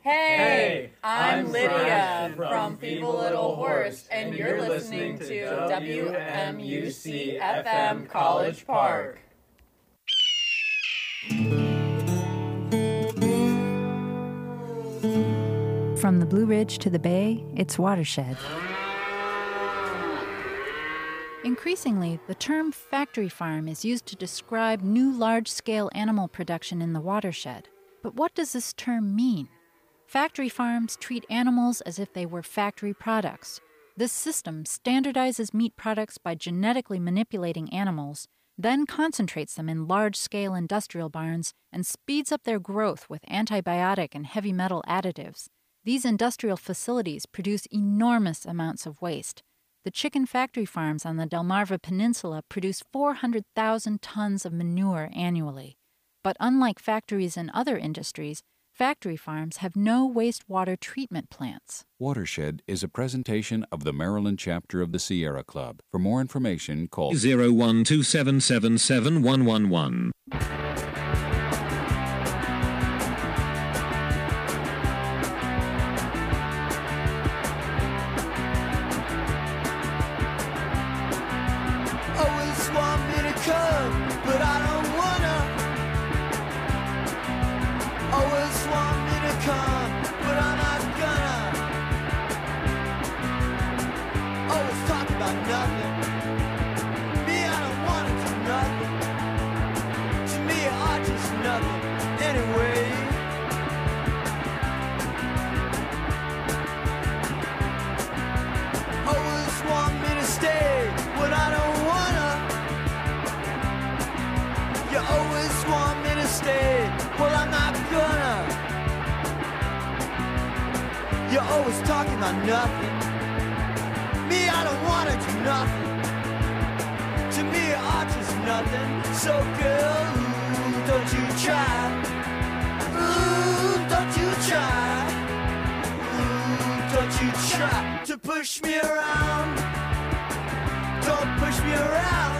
Hey, I'm Lydia from Feeble Little Horse, and you're listening to WMUC FM College Park. From the Blue Ridge to the Bay, it's Watershed. Increasingly, the term factory farm is used to describe new large-scale animal production in the watershed. But what does this term mean? Factory farms treat animals as if they were factory products. This system standardizes meat products by genetically manipulating animals, then concentrates them in large-scale industrial barns and speeds up their growth with antibiotic and heavy metal additives. These industrial facilities produce enormous amounts of waste. The chicken factory farms on the Delmarva Peninsula produce 400,000 tons of manure annually. But unlike factories in other industries, factory farms have no wastewater treatment plants. Watershed is a presentation of the Maryland chapter of the Sierra Club. For more information, call 012777111. Always want me to come, but I don't wanna. Always want me to come, but I'm not gonna. Always talk about nothing. Me, I don't wanna do nothing. To me, I just nothing anyway. Always want me to stay when I don't wanna. You always want me to stay, well I'm not gonna. You're always talking about nothing. Me, I don't wanna do nothing. To me, I'm just nothing. So girl, ooh, don't you try. Ooh, don't you try. Ooh, don't you try to push me around. Don't push me around.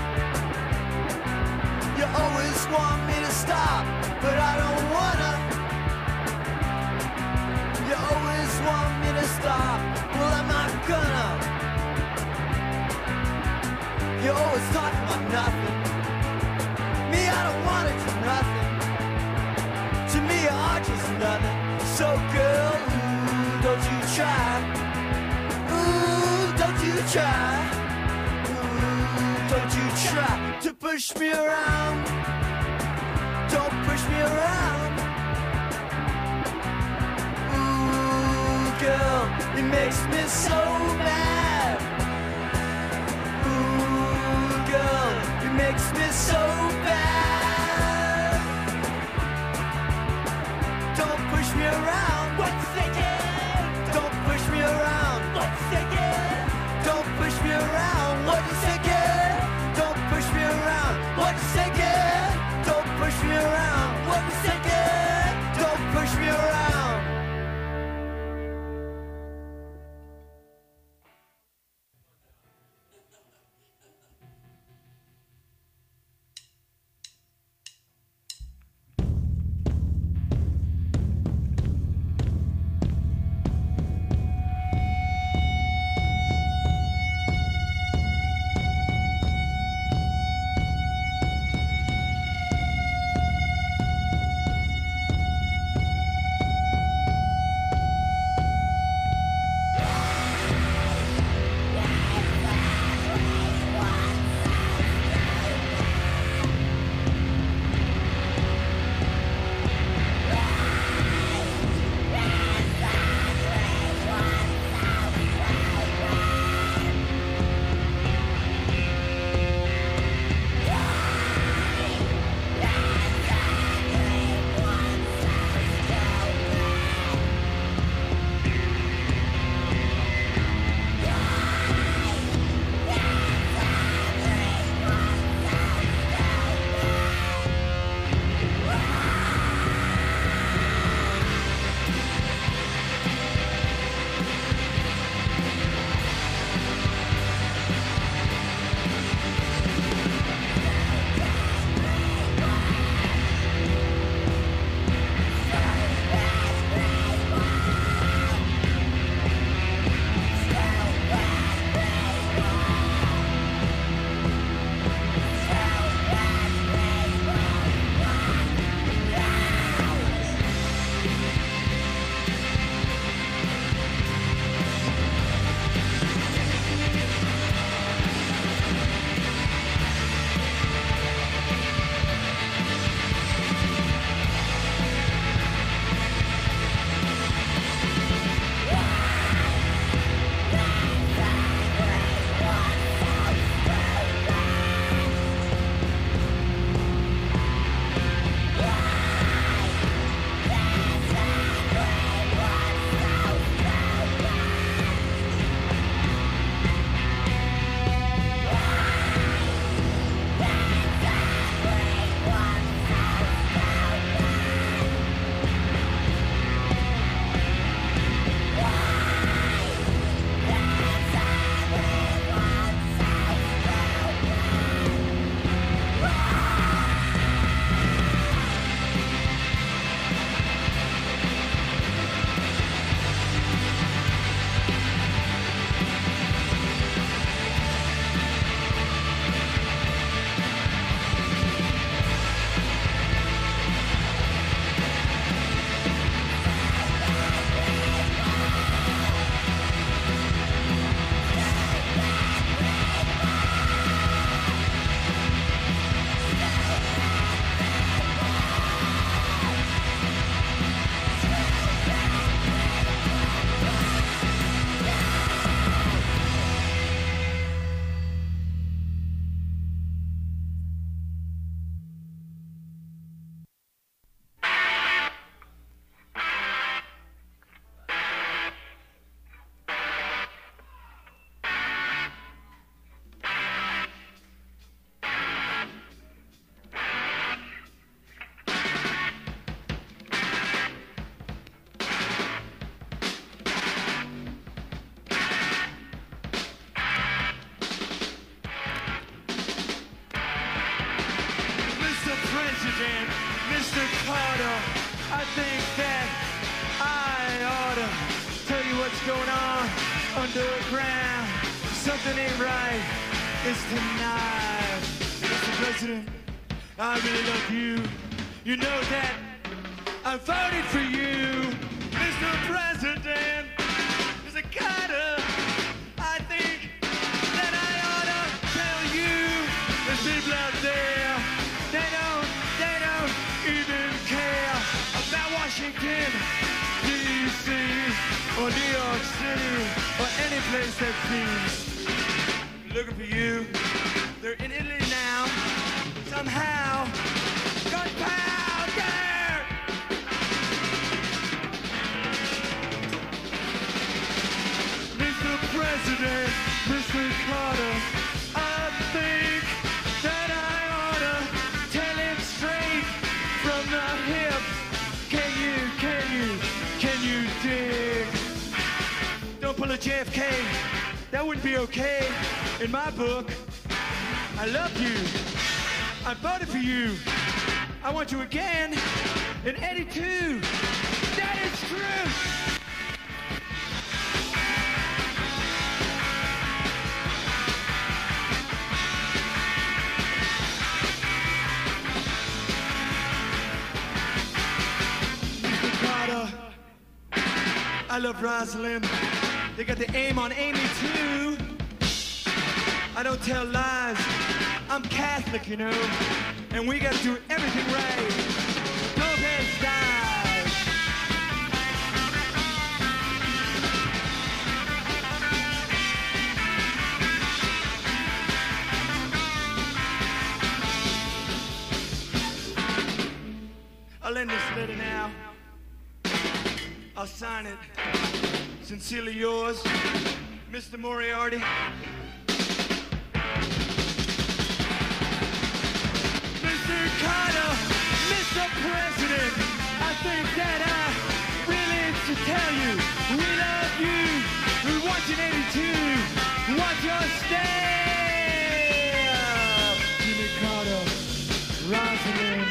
You always want me to stop, but I don't wanna. You always want me to stop, well I'm not gonna. You always talk about nothing. Me, I don't wanna do nothing. To me, I'm just nothing. So girl, ooh, don't you try. Ooh, don't you try. Don't you try to push me around. Don't push me around. Ooh, girl, it makes me so mad. Ooh, girl, it makes me so bad. Don't push me around. What's thinking? Don't push me around. What's thinking? Don't push me around. What's thinking? Don't push me around. What's thinking? Don't push me around. What's thinking? Don't push me around. President, Mr. Carter, I think that I ought to tell you what's going on underground. Something ain't right. It's tonight. Mr. President, I really love you. You know that I voted for you, Mr. President. Mr. Carter, I think that I ought to tell you there's people out there, they don't even care about Washington, D.C. or New York City or any place that's peace. Looking for you. They're in Italy now. Somehow. Gunpowder! Mr. President, Mr. Carter, I think that I ought to tell him straight from the hip. Can you dig? Don't pull a JFK. That wouldn't be okay in my book. I love you. I voted for you. I want you again in 82. That is true. Mr. Carter, I love Rosalind. They got the aim on Amy too. I don't tell lies. I'm Catholic, you know, and we gotta do everything right. Lopez dies. I'll end this letter now. I'll sign it. Sincerely yours, Mr. Moriarty. Mr. Carter, Mr. President, I think that I really should tell you, we love you. We want you in 82. Want your stay. Jimmy Carter, Rosalind,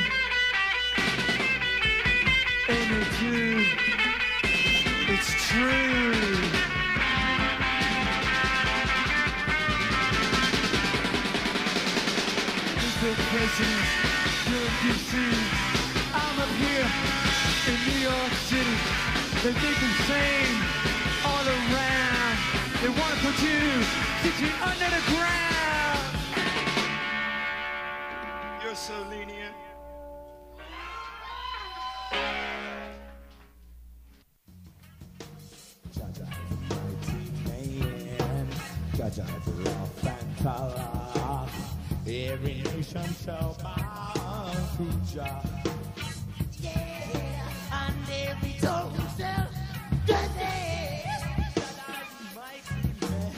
82. It's true. Mr. President, you're in D.C. I'm up here in New York City. They think insane all around. They want to put you 6 feet under the ground. You're so lenient. Jaja is a mighty man. Jaja is rough and tough. Every nation shall bow to Jah. Yeah, and every tongue shall confess. Jaja is a mighty man.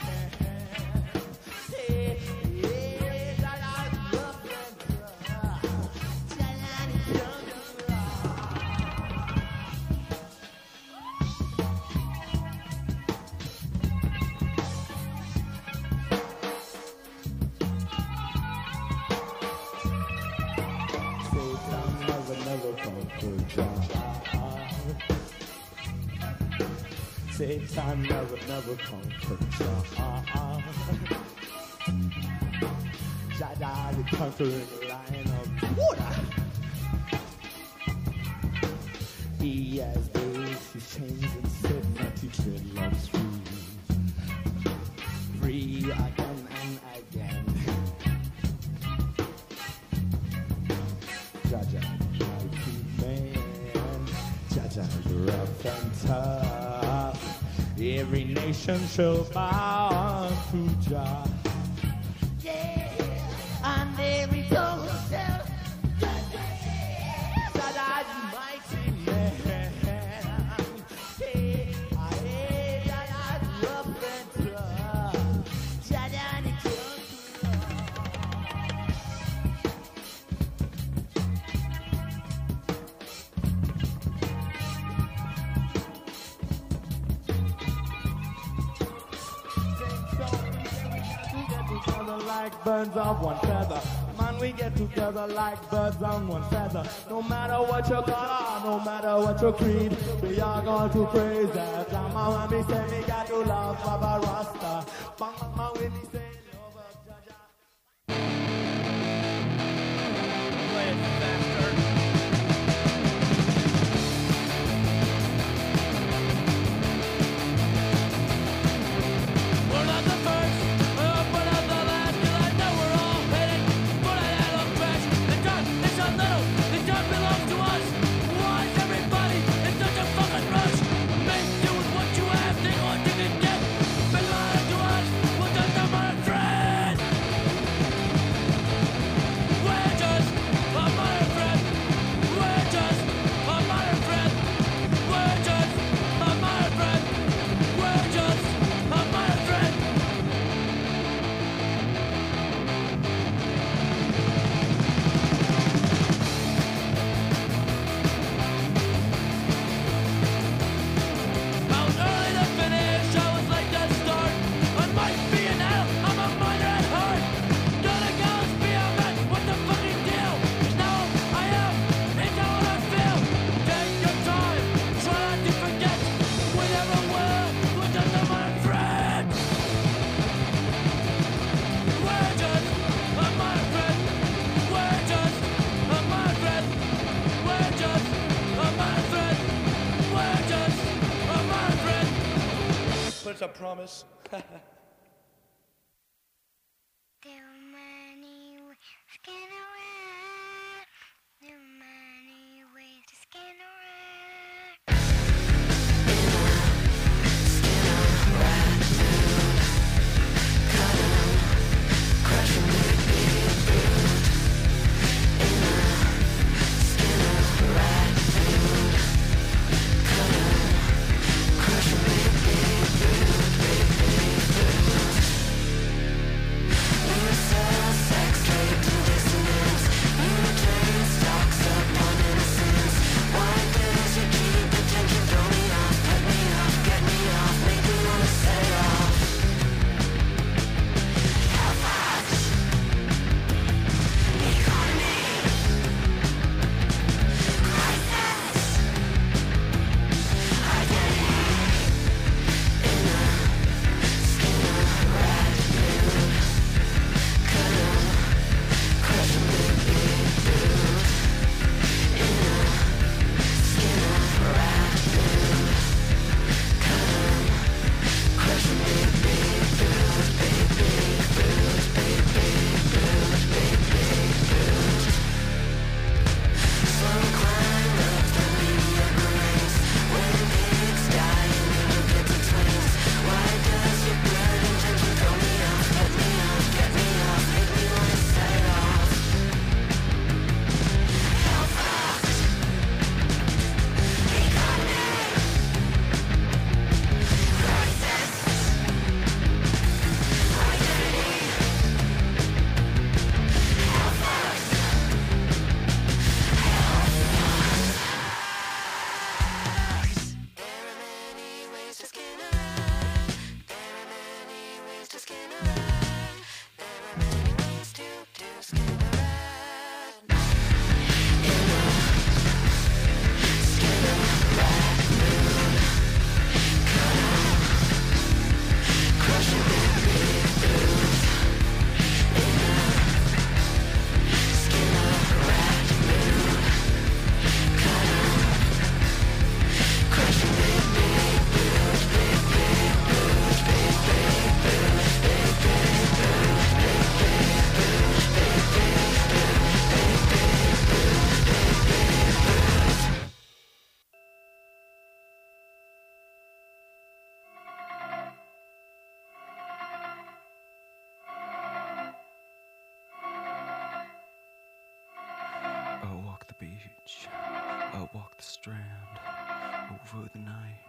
Yeah, Jaja is rough and tough. Jaja is rough. Satan never conquered Jah. Jaja, the conquering lion of Judah. He has days his chains and set not to dreadlocks free. Free again and again. Jaja, mighty man. Jaja is rough and tough. Every nation shall bow to Jah. Yeah, and every tongue shall confess. Jaja is mighty man. Jaja is rough and tough. Jaja is rough. like birds of one feather. Man, we get together like birds on one feather. No matter what your color, no matter what your creed, we are going to praise that. Mama, when me say me got to love Baba Rasta. Bang, bang, bang, when me say love of Jaja. Play it faster. We're not the first, we're not the last, 'cause I know we're all headed for that yellow crash. The dark is a little, the dark belongs to us. Why is everybody in such a fucking rush? Make do with what you have, take what you can get. Belong to us, we'll just a modern thread. We're just a modern thread. We're just a modern thread. We're just a modern thread. We're just a modern thread. I was early to finish, I was late to start. I might be an adult, I'm a minor at heart. Gonna go and be a man, what the fucking deal? 'Cause now I am, it's not what I feel. Take your time, try not to forget. We never will, we're just a modern thread. We're just a modern thread. We're just a modern thread. We're just a modern thread. We're just a modern thread. But it's a promise. There are many ways to skin around. There are many ways to skin around. I'll walk the beach, I'll walk the strand, over the night,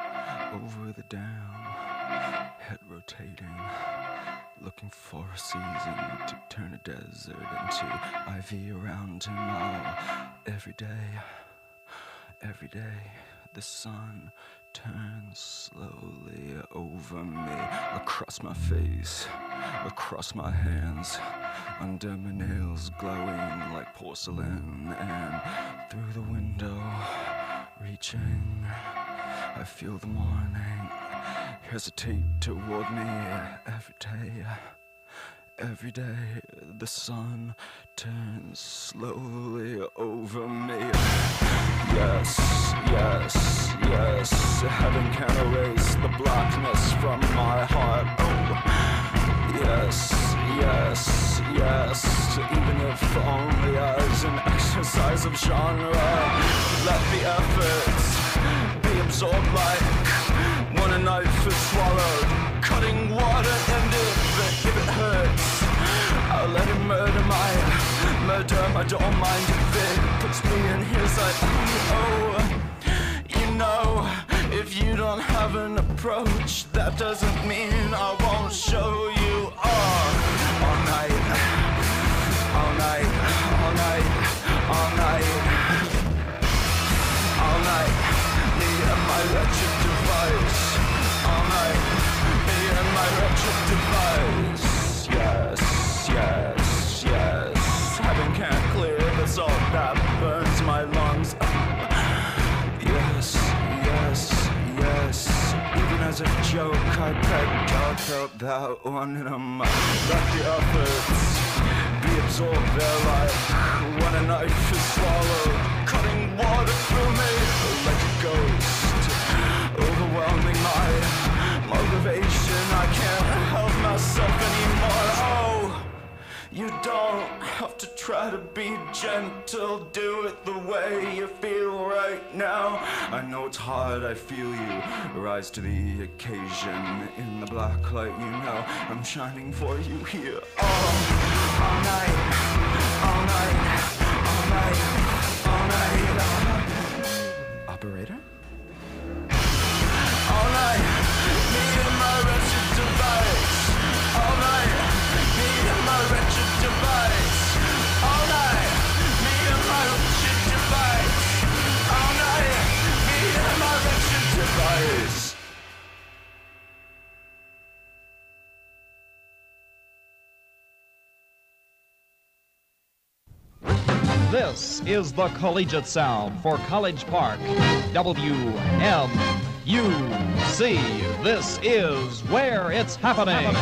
over the dam, head rotating, looking for a season to turn a desert into ivy around him. Oh, every day, the sun turns slowly over me, across my face, across my hands, under my nails glowing like porcelain, and through the window, reaching, I feel the morning hesitate toward me every day. Every day the sun turns slowly over me. Yes, yes, yes, heaven can erase the blackness from my heart. Oh, yes, yes, yes, even if only as an exercise of genre. Let the efforts be absorbed like when a knife is swallowed, cutting water, and if it hurts, I'll let him murder my I don't mind if it puts me in his eye. Oh, you know, if you don't have an approach, that doesn't mean I won't show you all night, all night, all night, all night, all night, me and my wretched device, all night, me and my wretched device. Yes, yes, yes, heaven can't clear the salt that burns my lungs. Yes, yes, yes, even as a joke I pegged out that one in a mouth. Let the efforts be absorbed there like when a knife is swallowed, cutting water through me like a ghost, overwhelming my motivation. I can't help myself anymore. Oh, you don't have to try to be gentle, do it the way you feel right now. I know it's hard, I feel you rise to the occasion. In the black light, you know I'm shining for you here. Oh, all night, all night, all night, all night, all night. Operator? All night, me and my wretched device. All night, me and my wretched device. All night, me and my wretched device. All night, me and my wretched device. This is the collegiate sound for College Park. WMUC. This is where it's happening.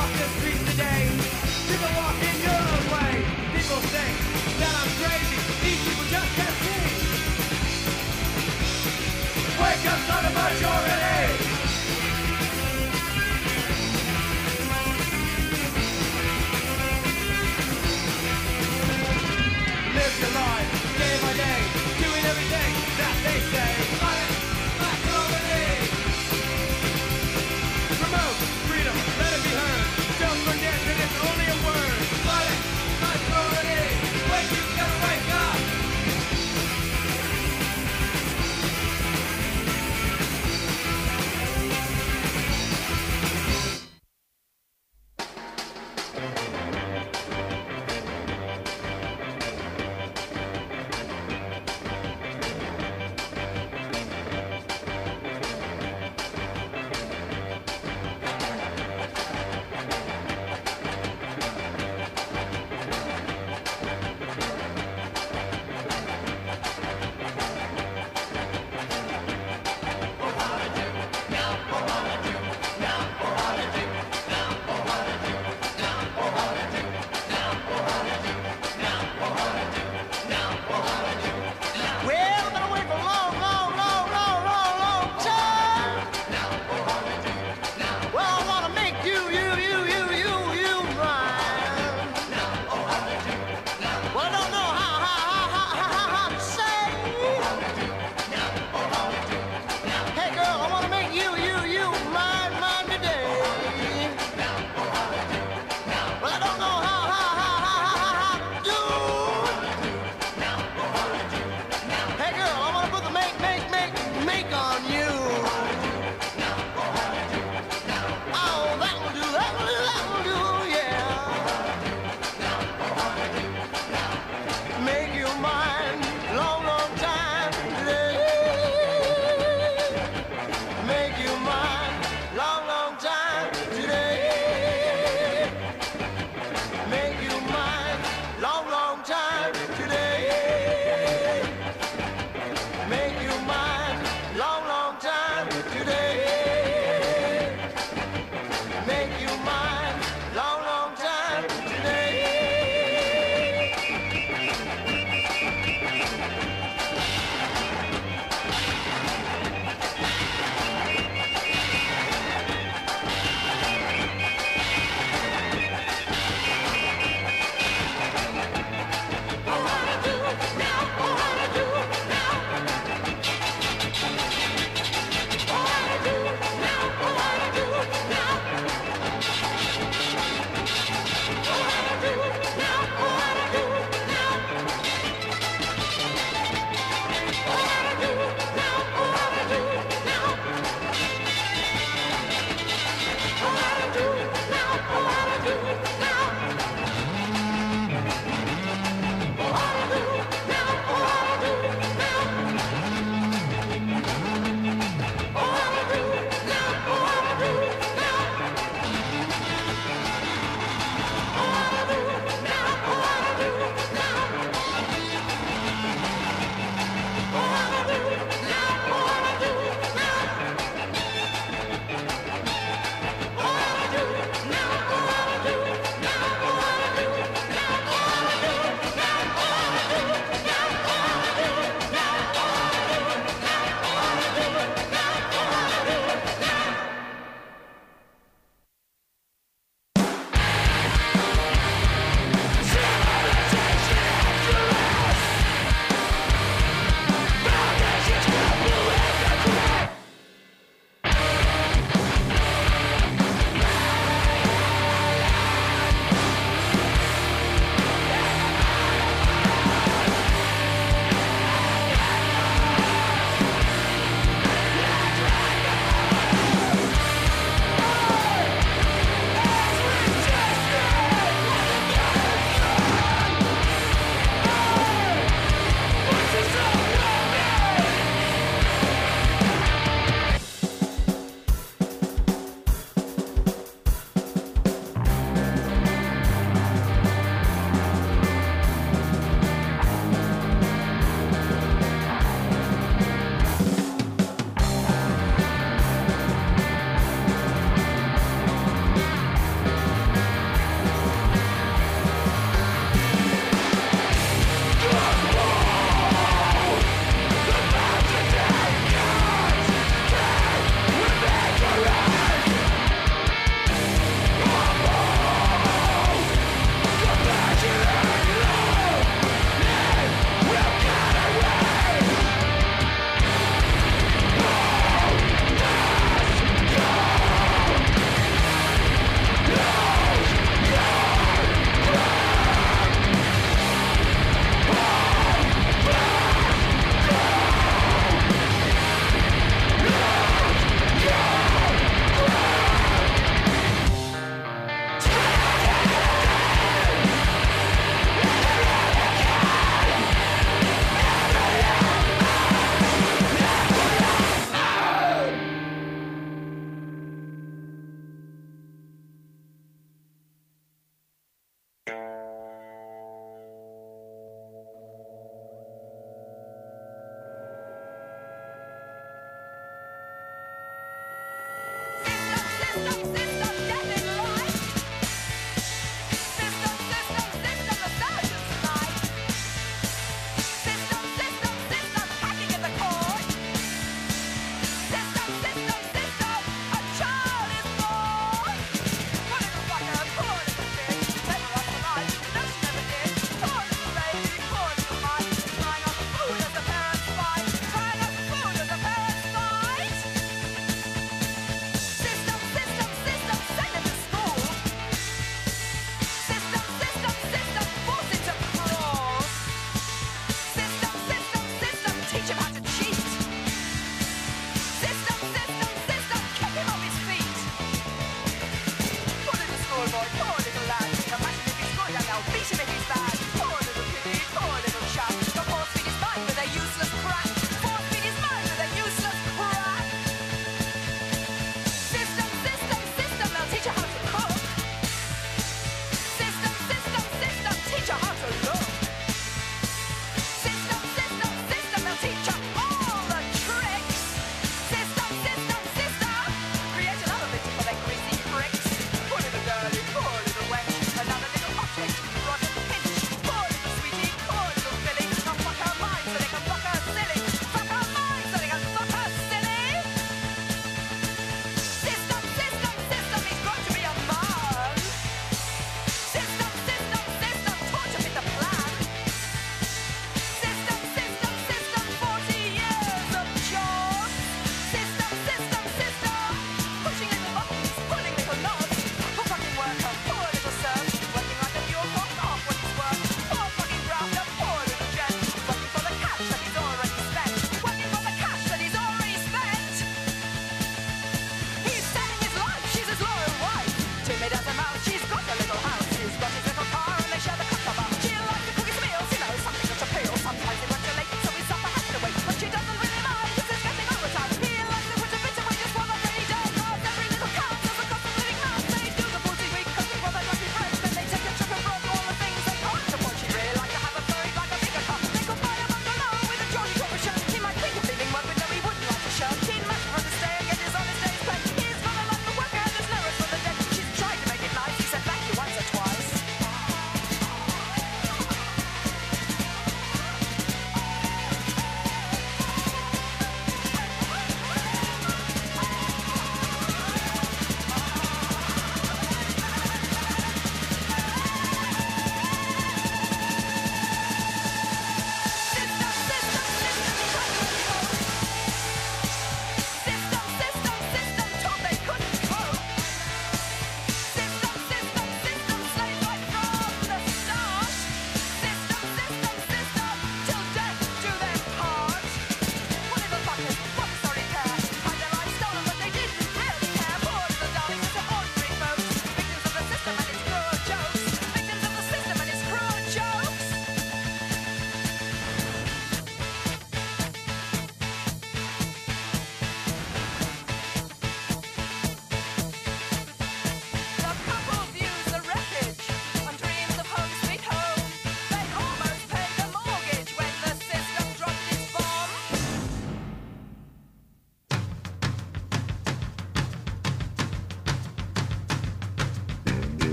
walk the streets today. People walk in your own way. People think that I'm crazy. These people just can't see. Wake up, son of majority. Live your life, day by day, doing everything that they say. Promote freedom, let it be heard. Don't forget that it's only a word. Majority, wake you gotta wake up.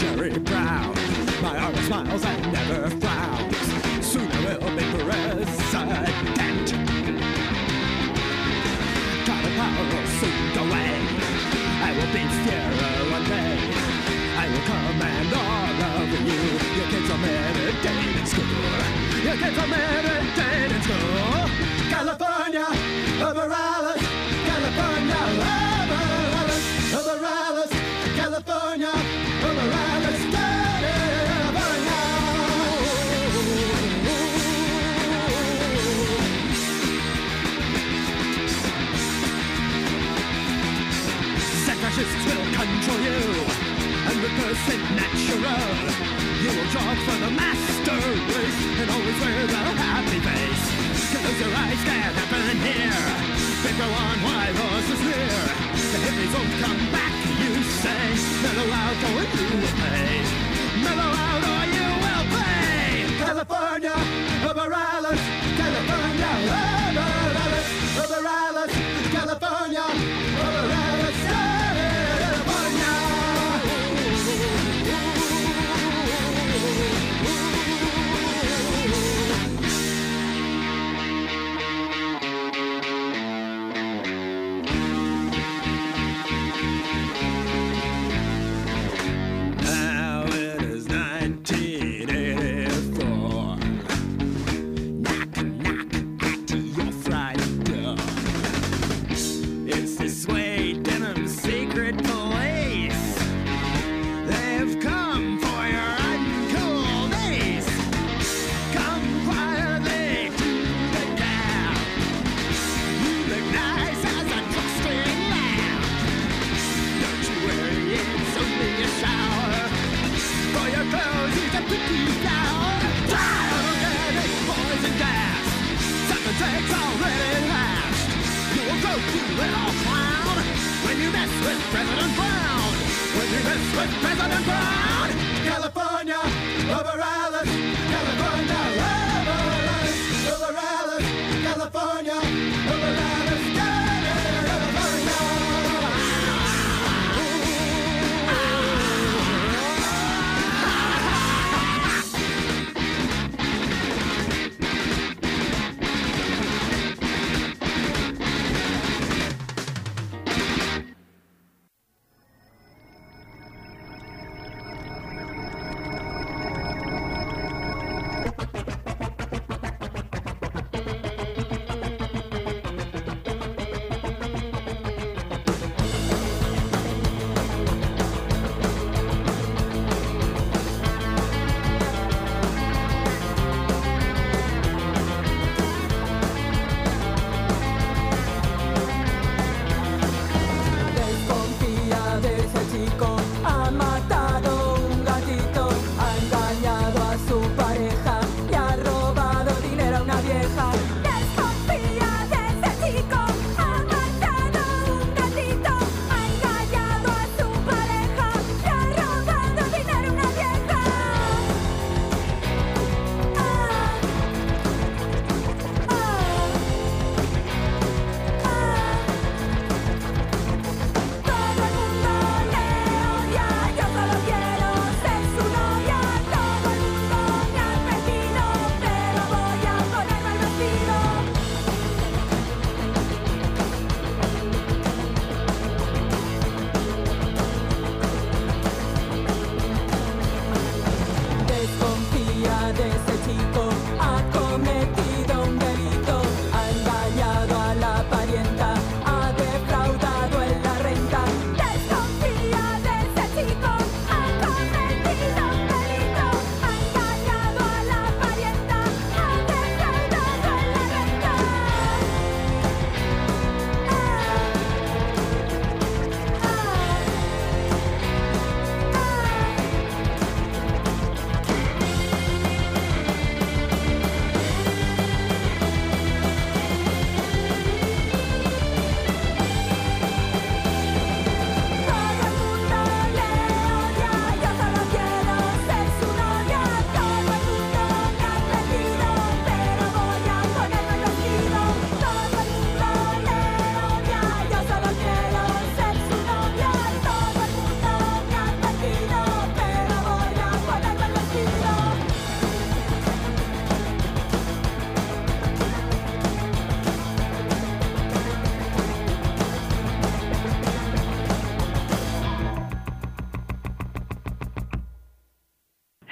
Jerry Brown. My arm smiles and never frowns. Soon I will be president. Power will soon go away. I will beat Sierra one day. I will command all of you. You kids are meditating school. You kids are meditating school. California, over Alice. California, over Alice. Over Alice. California, over Alice. Fascists will control you, and because it's natural, you will jog for the master race, and always wear the happy face. Close your eyes, can't happen here. They go on while horses near. The hippies won't come back, you say. Mellow out or you will pay. Mellow out or you will pay. California, over Alice. California, over Alice. Over Alice. California, over Alice.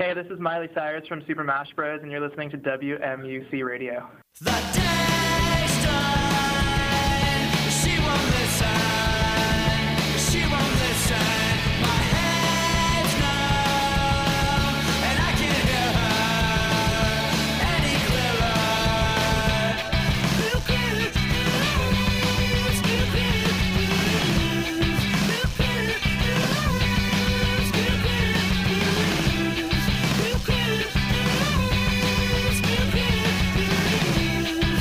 Hey, this is Miley Cyrus from Super Mash Bros, and you're listening to WMUC Radio. The day's done. She won't listen. She won't listen. My head's numb, and I can't hear her any clearer. You can't. You can't.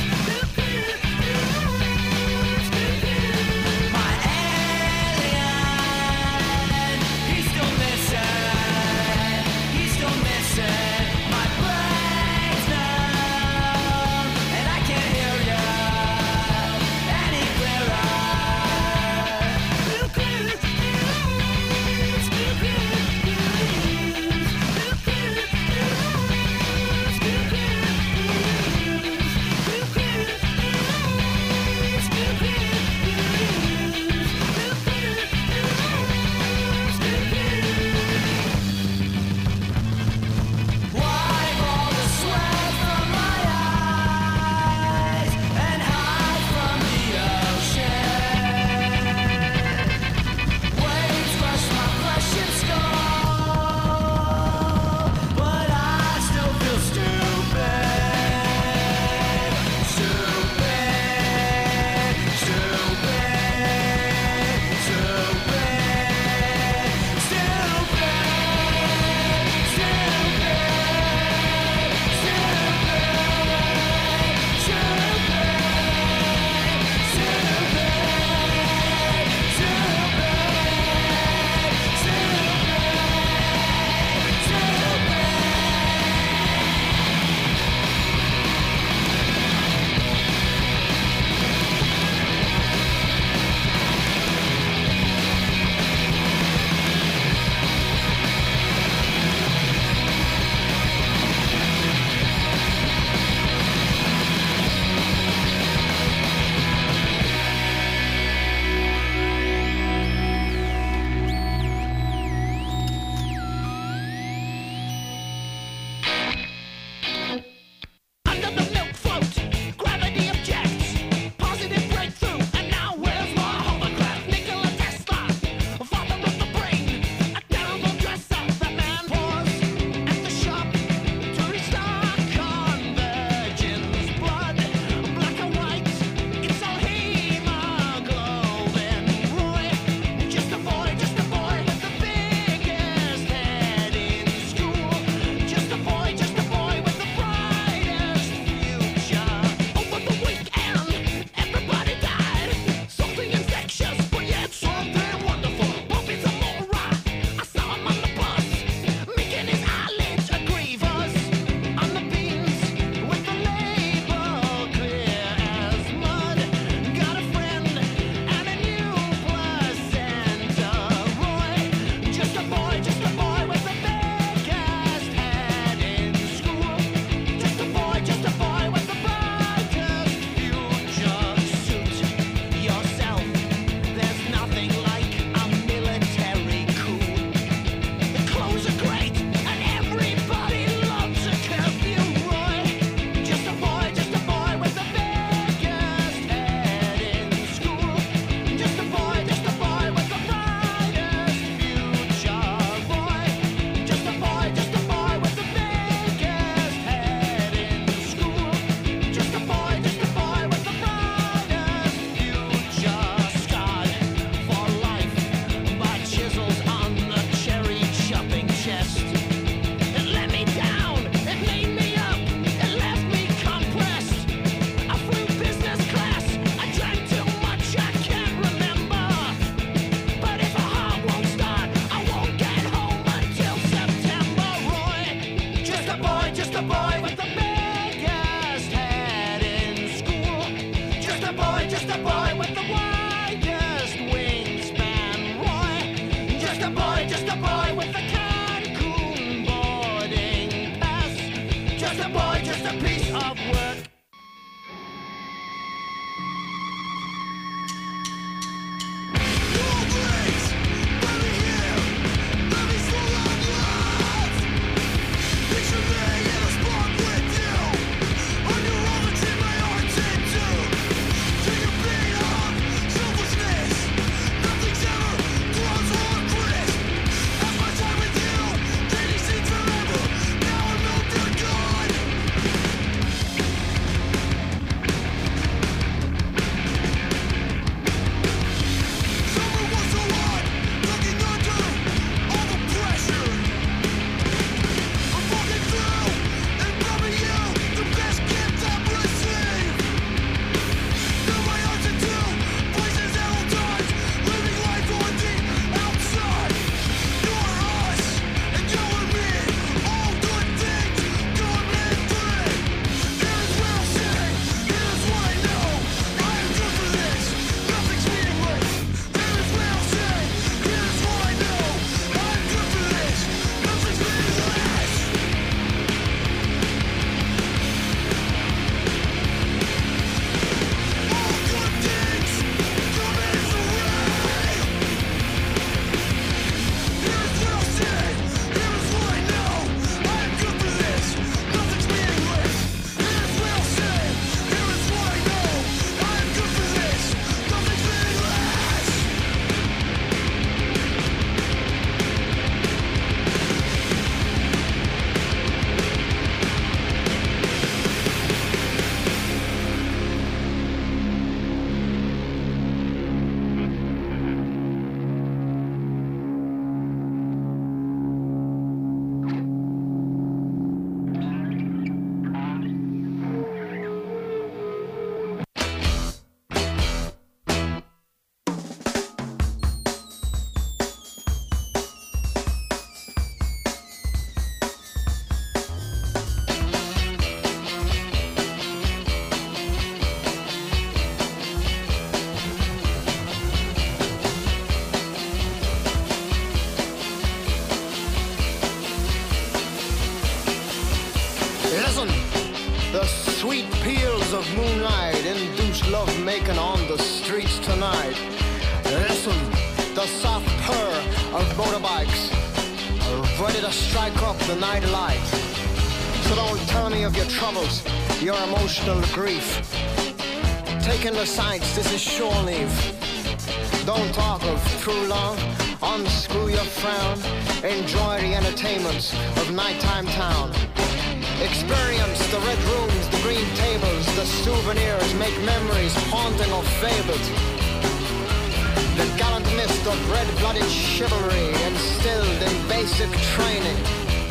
Sweet peals of moonlight induce love making on the streets tonight. Listen, the soft purr of motorbikes ready to strike up the night light. So don't tell me of your troubles, your emotional grief. Taking the sights, this is shore leave. Don't talk of true love, unscrew your frown. Enjoy the entertainments of nighttime town. Experience the red rooms, the green tables, the souvenirs, make memories haunting or fabled. The gallant mist of red-blooded chivalry instilled in basic training.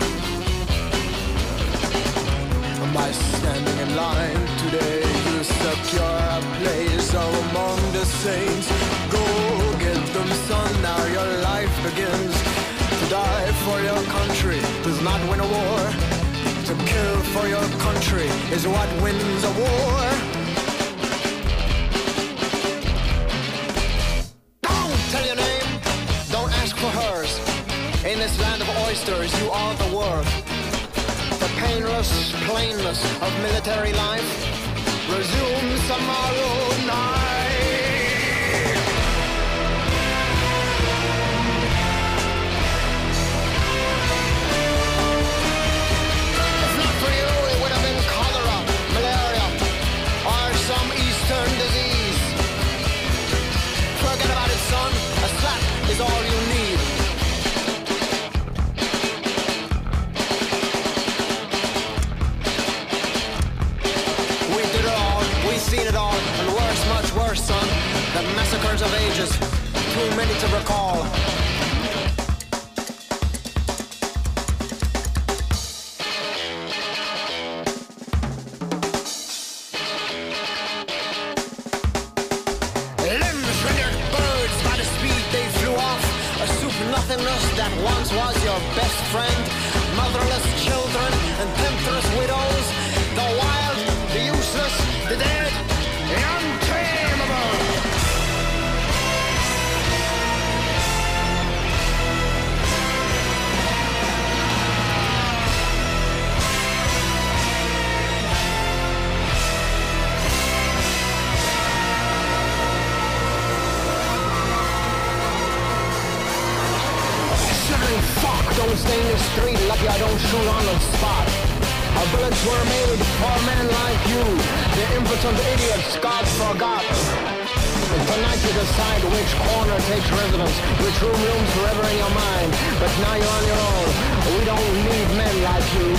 By standing in line today, you secure a place among the saints. Go get them, son, now your life begins. To die for your country does not win a war. To kill for your country is what wins a war. Don't tell your name, don't ask for hers. In this land of oysters, you are the world. The painless plainness of military life resumes tomorrow night. If not for you, it would have been cholera, malaria, or some eastern disease. Forget about it, son. A slap is all you need. Seen it all, and worse, much worse, son. The massacres of ages, too many to recall. Limbs rendered birds by the speed they flew off. A soup nothingness that once was your best friend. Motherless children and temptress widows. The wild, the useless, the dead, the untamable. Shivering fuck, don't stay in the street, lucky I don't shoot on the spot. Our bullets were made for men like you, the impotent idiots God forgot. Tonight you decide which corner takes residence, which room looms forever in your mind. But now you're on your own. We don't need men like you.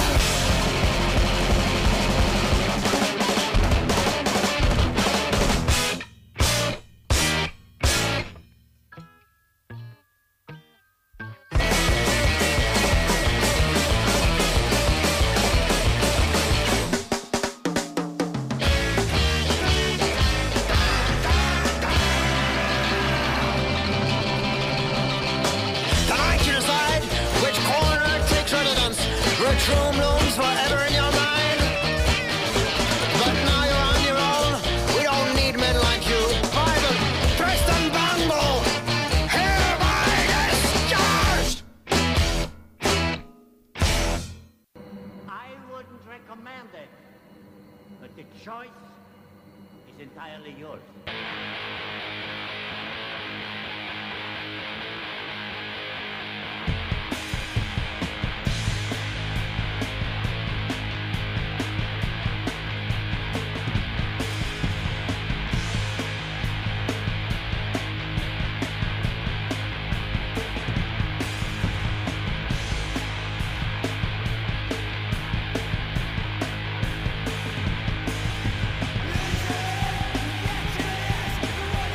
The choice is entirely yours. Yes,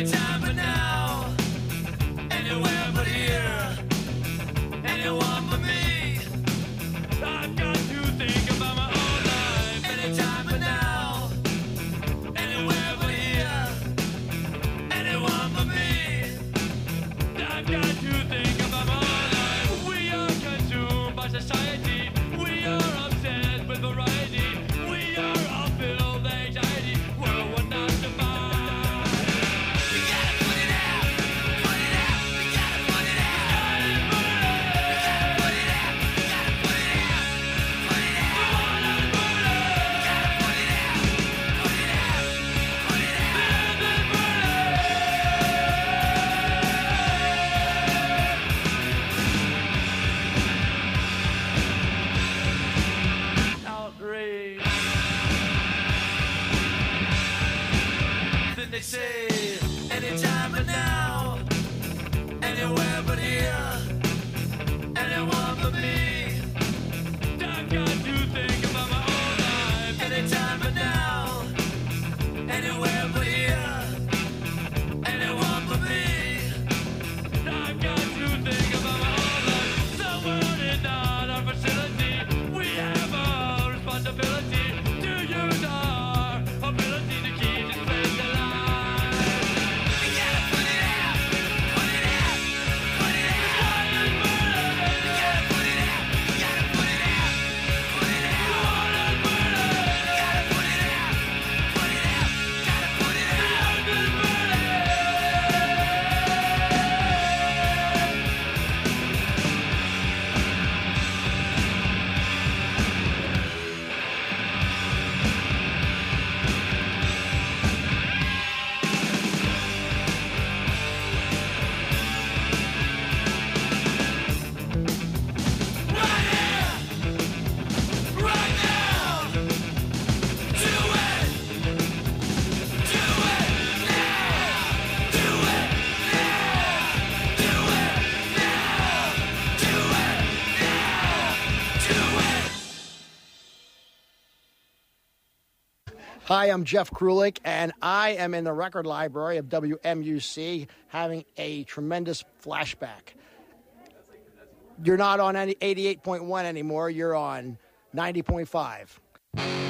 Anytime but now, anywhere but here, anyone but me. I've got to think about my own life. Anytime but now, anywhere but here, anyone but me. I've got to think about my own life. We are consumed by society. We are obsessed with variety. We are all filled with anxiety. We're one not divine. We gotta put it out, put it out. We gotta put it out, put it out. We gotta put it out, we gotta put it out, put it out. We wanna put it out. We gotta put it out, put it out, put it out. Outrage. Then they say, anytime but now, anywhere but here, anyone but me. I've got to think about my own life. Anytime but now, anywhere but here, anyone but me. I've got to think about my own life. The world is not our facility. We have a responsibility to use our ability to keep this place alive. We gotta put it out, put it out, put it out. We gotta put it out, we gotta put it out, put it out. We wanna put it out. We gotta put it out, put it out, gotta put it out. Right here, right now, do it, do it now, do it now, do it now, do it now, do it. Hi, I'm Jeff Krulik, and I am in the record library of WMUC having a tremendous flashback. You're not on any 88.1 anymore. You're on 90.5.